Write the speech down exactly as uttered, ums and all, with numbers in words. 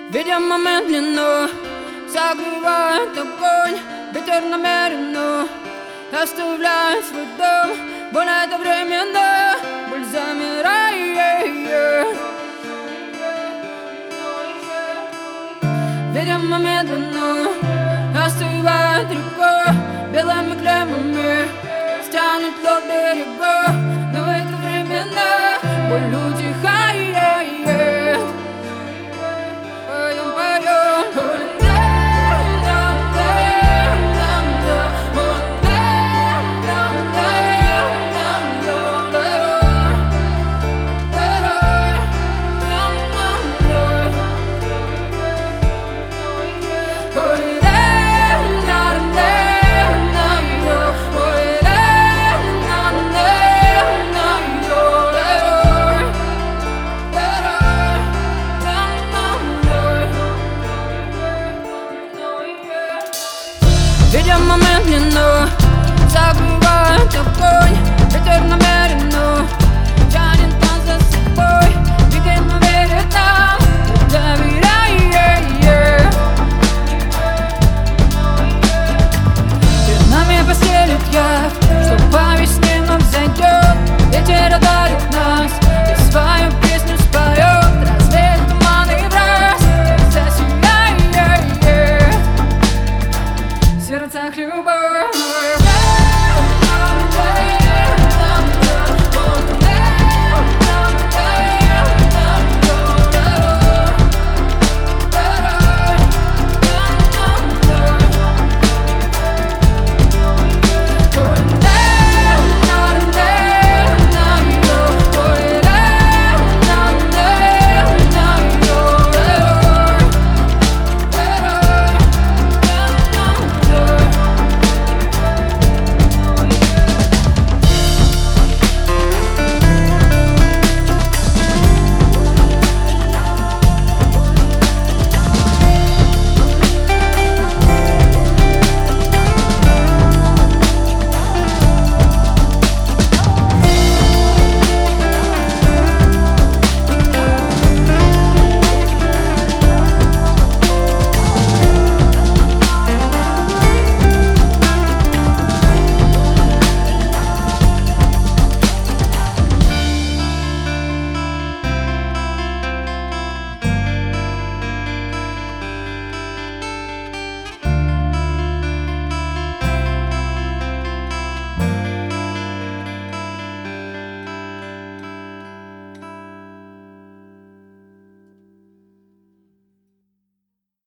Видимо, медленно согревает огонь, ветер намеренно оставляет свой дом. Боль это временно, боль замирает. Видимо, медленно остывает река, белыми клеммами стянет лед берега. Но в это временно боль утихает. Поем, поем. Видимо, медленно согревает огонь, ветер намеренно